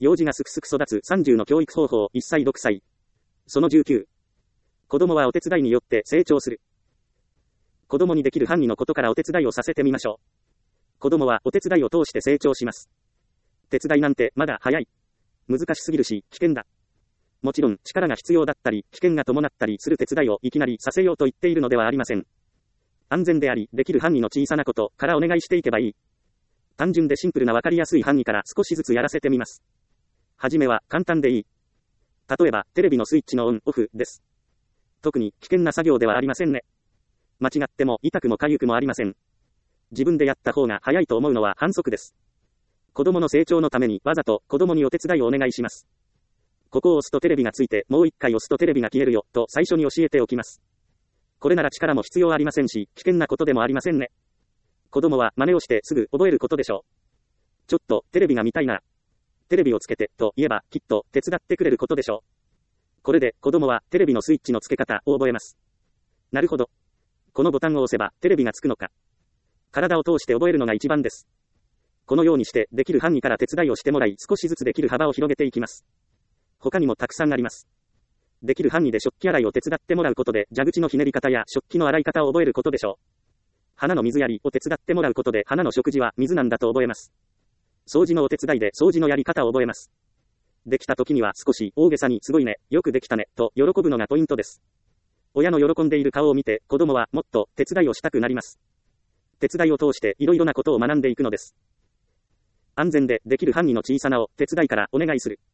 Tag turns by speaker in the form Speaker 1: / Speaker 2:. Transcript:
Speaker 1: 幼児がすくすく育つ30の教育方法1歳6歳。その19。子供はお手伝いによって成長する。子供にできる範囲のことからお手伝いをさせてみましょう。子供はお手伝いを通して成長します。手伝いなんてまだ早い。難しすぎるし、危険だ。もちろん、力が必要だったり、危険が伴ったりする手伝いをいきなりさせようと言っているのではありません。安全であり、できる範囲の小さなことからお願いしていけばいい。単純でシンプルなわかりやすい範囲から少しずつやらせてみます。はじめは簡単でいい。例えば、テレビのスイッチのオン、オフです。特に危険な作業ではありませんね。間違っても痛くも痒くもありません。自分でやった方が早いと思うのは反則です。子供の成長のためにわざと子供にお手伝いをお願いします。ここを押すとテレビがついて、もう一回押すとテレビが消えるよ、と最初に教えておきます。これなら力も必要ありませんし、危険なことでもありませんね。子供は真似をしてすぐ覚えることでしょう。ちょっとテレビが見たいな。テレビをつけて、と言えばきっと手伝ってくれることでしょう。これで子供はテレビのスイッチの付け方を覚えます。なるほど。このボタンを押せばテレビがつくのか。体を通して覚えるのが一番です。このようにしてできる範囲から手伝いをしてもらい少しずつできる幅を広げていきます。他にもたくさんあります。できる範囲で食器洗いを手伝ってもらうことで蛇口のひねり方や食器の洗い方を覚えることでしょう。花の水やりを手伝ってもらうことで花の食事は水なんだと覚えます。掃除のお手伝いで掃除のやり方を覚えます。できた時には少し大げさにすごいね、よくできたね、と喜ぶのがポイントです。親の喜んでいる顔を見て子供はもっと手伝いをしたくなります。手伝いを通していろいろなことを学んでいくのです。安全でできる範囲の小さなお手伝いからお願いする。